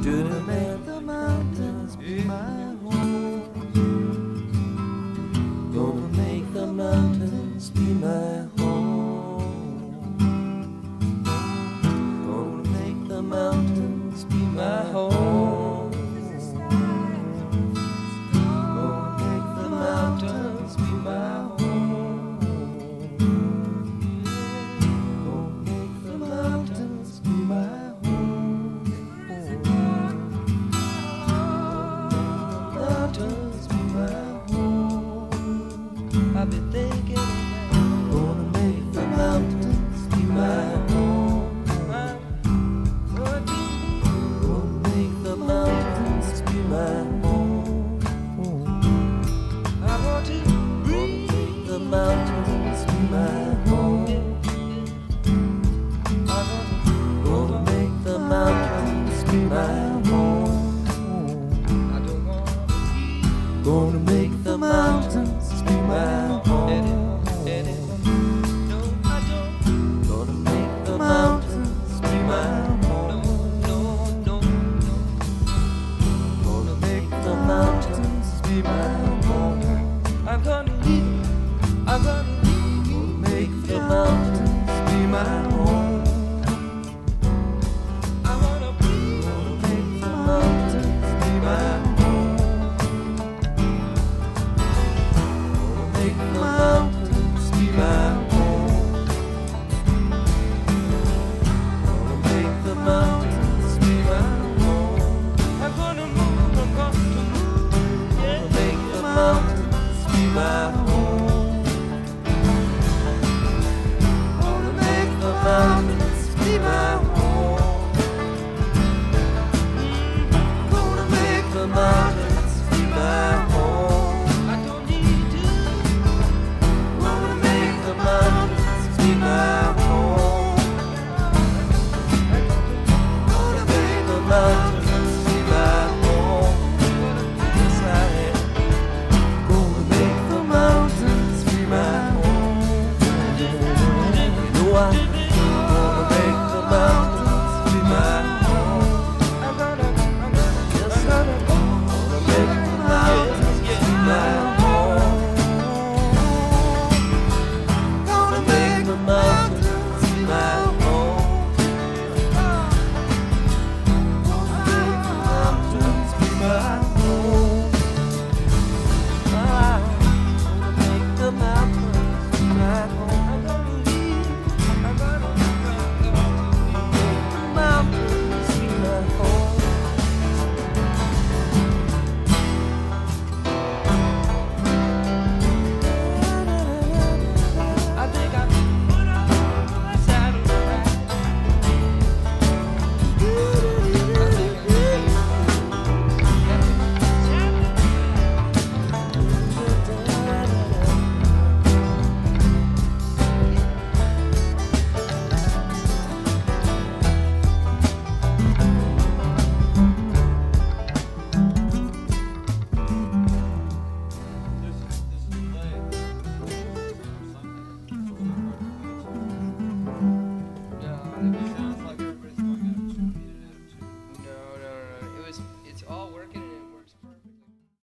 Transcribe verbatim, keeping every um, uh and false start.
Gonna make the mountains be my home. Gonna make the mountains be my home. Gonna make the mountains be my home. Gonna make the mountains be my home. Gonna make the mountains be my home. Mountains be my home. I've been thinking about gonna make the mountains be my home. Gonna make the mountains be my home. I want to make the mountains be my home. Gonna make the mountains be my home. Gonna